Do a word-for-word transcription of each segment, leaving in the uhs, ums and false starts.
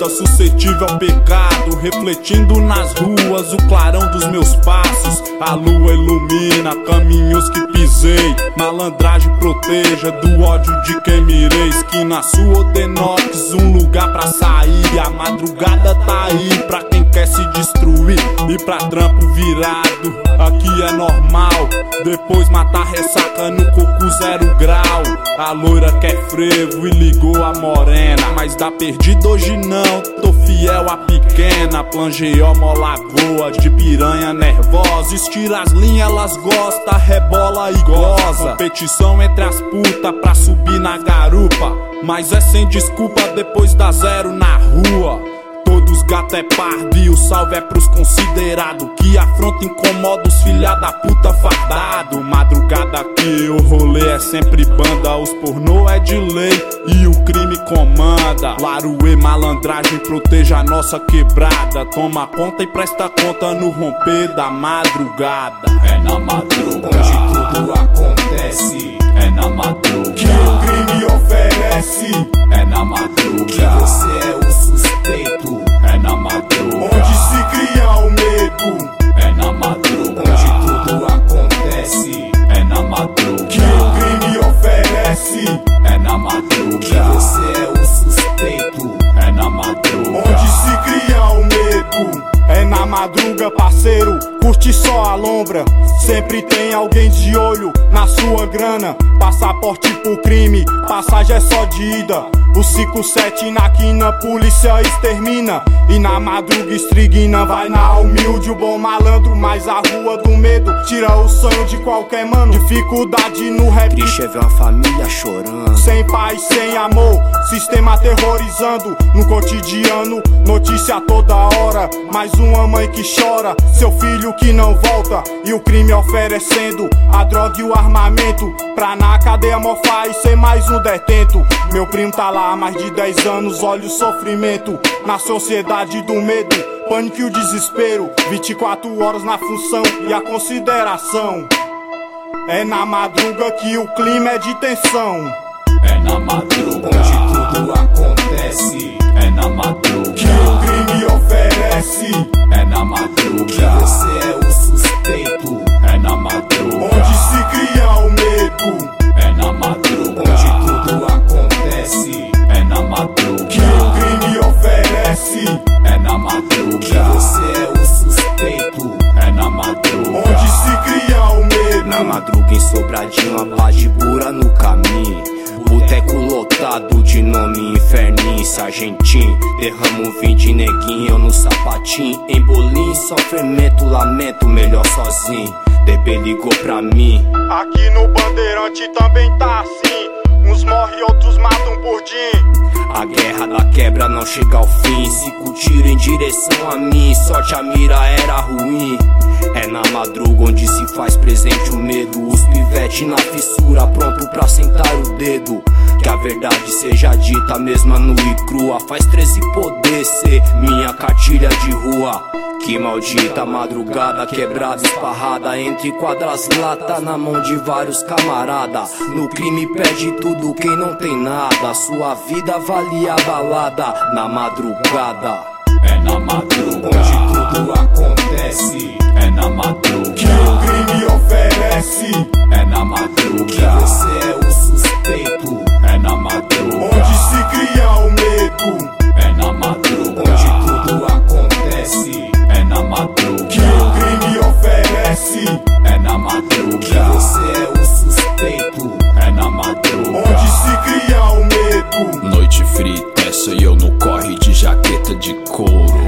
música suscetível ao pecado, refletindo nas ruas o clarão dos meus passos. A lua ilumina caminhos que pisei, malandragem proteja do ódio de quem mirei. Esquina sua Odenox, um lugar pra sair. A madrugada tá aí pra quem quer se destruir. E pra trampo virado, aqui é normal. Depois matar ressaca no coco zero grau. A loira quer frevo e ligou a morena, mas dá perdido hoje não, tô fiel à pequena. Plangeó, molagoa, de piranha nervosa. Estira as linhas, elas gostam, rebola e goza. Competição entre as putas pra subir na garupa, mas é sem desculpa depois da zero na rua. Todos gato é pardo e o salve é pros considerados, que afronta incomoda os filha da puta fardado. Madrugada aqui o rolê é sempre banda, os pornô é de lei e o crime comanda. Laruê, malandragem, proteja a nossa quebrada. Toma conta e presta conta no romper da madrugada. É na madruga onde tudo acontece. É na madruga que o crime oferece. É na madruga que você é o suspeito. É na madruga onde se cria o medo. É na madruga onde tudo acontece. É na madruga que o crime oferece. É na madruga que você é o suspeito. É na madruga onde se cria o medo. É na madruga, parceiro, curte só a lombra. Sempre tem alguém de olho na sua grana. Passaporte pro crime, passagem é só de ida. O cinco sete na quina, polícia extermina. E na madruga estrigna, vai na humilde o bom malandro. Mas a rua do medo tira o sonho de qualquer mano. Dificuldade no rap, triste é ver uma família chorando. Sem paz, sem amor, sistema aterrorizando. No cotidiano, notícia toda hora. Mais uma mãe que chora, seu filho que não volta. E o crime oferecendo a droga e o armamento, pra na cadeia mofar e ser mais um detento. Meu primo tá lá há mais de dez anos, olha o sofrimento. Na sociedade do medo, pânico e o desespero. Vinte e quatro horas na função e a consideração. É na madruga que o clima é de tensão. É na madruga onde tudo acontece. É na madruga que o crime oferece. É na madruga que você é o suspeito. É na madruga onde se cria o medo. É na madruga onde tudo acontece. É na madruga que o crime oferece. É na madruga que você é o suspeito. É na madruga onde se cria o medo. Na madruga em Sobradinho, a paz de bura no caminho. Boteco lotado de nome Inferninho, Sargentinho. Derramo um vinho de neguinho no sapatinho. Em bolinho, sofrimento, lamento, melhor sozinho. D B ligou pra mim. Aqui no Bandeirante também tá assim. Uns morrem, outros matam por dia. A guerra da quebra não chega ao fim. Cinco tiros em direção a mim, sorte a mira era ruim. É na madruga onde se faz presente o medo. Os pivete na fissura, pronto pra sentar o dedo. Que a verdade seja dita, mesma nua e crua. Faz treze poder ser minha cartilha de rua. Que maldita madrugada, quebrada, esparrada. Entre quadras lata na mão de vários camarada. No crime perde tudo quem não tem nada. Sua vida vale a balada na madrugada. É na madruga onde tudo acontece. É na madruga que o crime oferece. É na madruga que você é o suspeito. É na madruga onde se cria o medo. É na madruga onde tudo acontece. É na madruga que o crime oferece. É na madruga que você é o suspeito. É na madruga onde se cria o medo. Noite frita, essa e eu no corre de jaqueta de couro.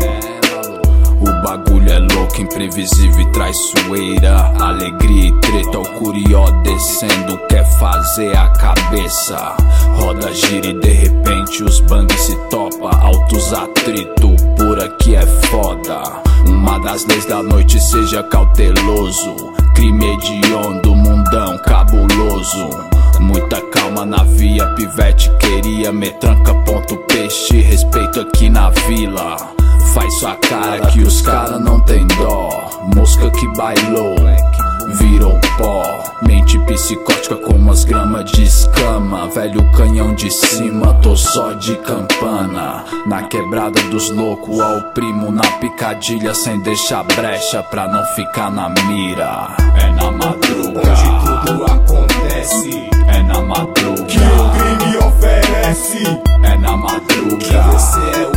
O bagulho é louco, imprevisível e traiçoeira. Alegria e treta, o curió descendo, quer fazer a cabeça. Roda, gira e de repente os bangs se topa. Altos atrito, por aqui é foda. Uma das leis da noite, seja cauteloso. Crime hediondo, mundão cabuloso. Muita calma na via, pivete queria metranca, ponto peixe, respeito aqui na vila. Faz sua cara que os cara não tem dó. Mosca que bailou, virou pó. Mente psicótica como as gramas de escama. Velho canhão de cima, tô só de campana. Na quebrada dos loucos, ao primo na picadilha, sem deixar brecha pra não ficar na mira. É na madruga, onde tudo acontece. é na madruga, que o crime oferece. é na madruga, Que você é o